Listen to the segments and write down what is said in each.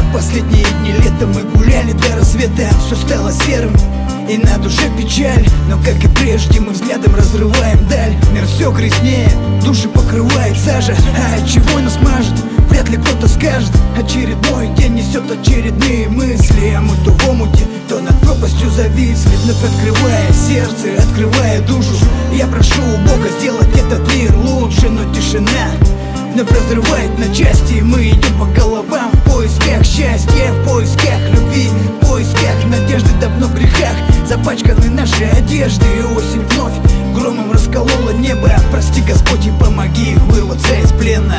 последние дни лета мы гуляли до рассвета. Все стало серым и на душе печаль, но как и прежде мы взглядом разрываем даль. Мир все грустнее, души покрывает сажа, а от чего нас мажет, вряд ли кто-то скажет. Очередной день несет очередные мысли, а мы то в омуте, то над пропастью зависли. Вновь открывая сердце, открывая душу, я прошу у Бога сделать этот мир лучше. Но тишина вновь разрывает на части, и мы идем по головам в поисках счастья, в поисках любви, в поисках надежды. Давно в грехах запачканы наши одежды, и осень вновь громом расколола небо. Прости, Господь, и помоги вырваться из плена.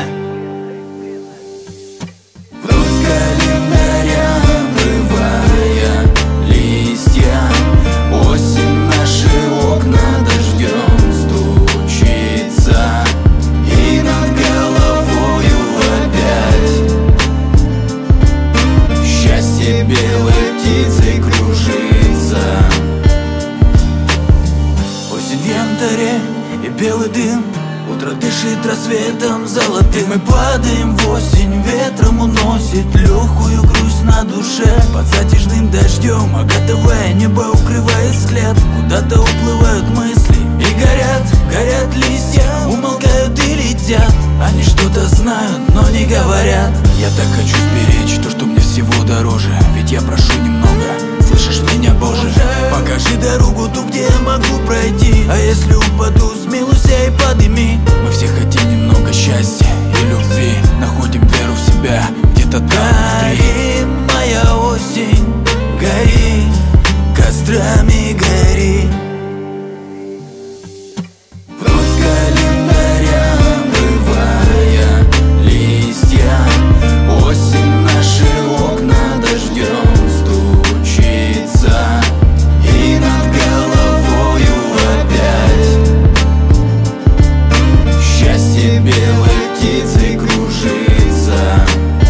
Вновь календаря обрывая листья, осень наши окна дождем стучится, и над головою опять счастье белой птицей кружится. Осень в янтаре и белый дым, утро дышит рассветом золотым. Мы падаем в осень, ветром уносит легкую грусть на душе. Под затяжным дождем агатовое небо укрывает взгляд. Куда-то уплывают мысли и горят листья, умолкают и летят. Они что-то знают, но не говорят. Я так хочу сберечь то, что мне всего дороже, ведь я прошу немного, слышишь меня, Боже? Покажи дорогу ту, где я могу пройти, а если упаду, смилуйся и подними. Мы все хотим немного счастья и любви, находим веру в себя где-то там внутри. Моя осень, гори, кострами гори. Вновь календаря обрывая листья, осень наши окна дождем стучится, и над головою опять счастье белой птицей кружится.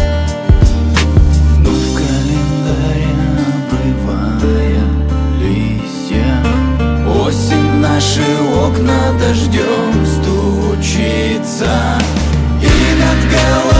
Вновь календаря обрывая листья, осень наши окна дождем стучится, и над головой